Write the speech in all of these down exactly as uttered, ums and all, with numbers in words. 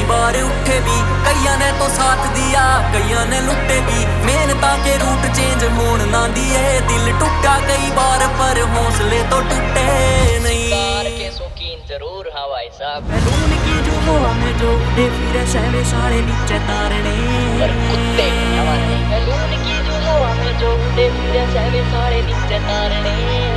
बार उठे भी, कईयां ने तो साथ दिया कईयां ने लुटे भी। मेहनता के रूट चेंज होन ना दिए, दिल टूटा कई बार पर हौसले तो टूटे नहीं। कार के शौकीन जरूर हाँ भाई साहब। बैलून की जो हवा में जो उड़े फिरे शहरे सारे नीचे तारने, पर कुत्ते हमारे बैलून की जो हवा में जो उड़े फिरे शहरे सारे नीचे तारने।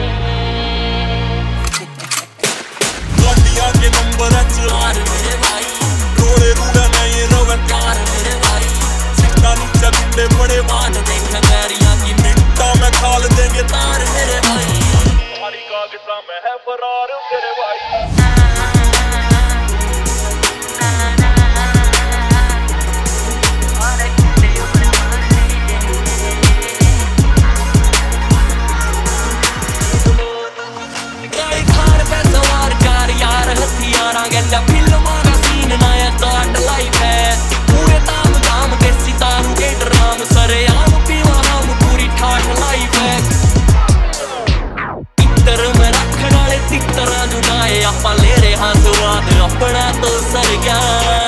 के नंबर चार मेरे भाई, रोड़े रूड़ा नहीं रोवन कार मेरे भाई। सिक्का नीचे गुंडे बड़े बात देख गैरियां की मिट्टा में खाल देंगे तार मेरे भाई। हमारी कागजा में है फरार मेरे भाई। गल्ला फिल्मां दा सीन नया काट लाइफ है, पूरे ताम झाम देसी दारू के ड्राम सरेआम पीवा हम पूरी ठाठ लाइफ है। इतर में रखण वाले तितरा जुड़ाए आपां ले रहे हां स्वाद अपना तो सर गया।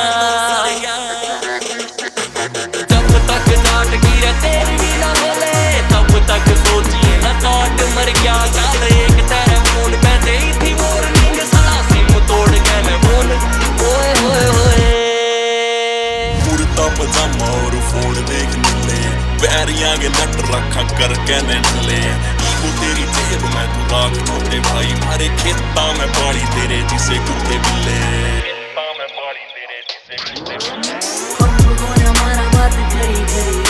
जब तक जाट गिरे तेरी भी ना बोले, तब तक सोचिए ना काट मर गया। कल एक तेरे फोन पे देई थी वार्निंग, साला सिम तोड़ के मैं बोल ओए होए होए। कुर्ता पजामा और फोन देख निकले, पैरियां के नट रखा करके नले। ईगो तेरी जेब में तू राख छोटे भाई, मारे खेता में पानी तेरे जिसे कुत्ते बिल्ले। खेता में पानी तेरे जिसे कुत्ते बिल्ले। हमारा बात खरी खरी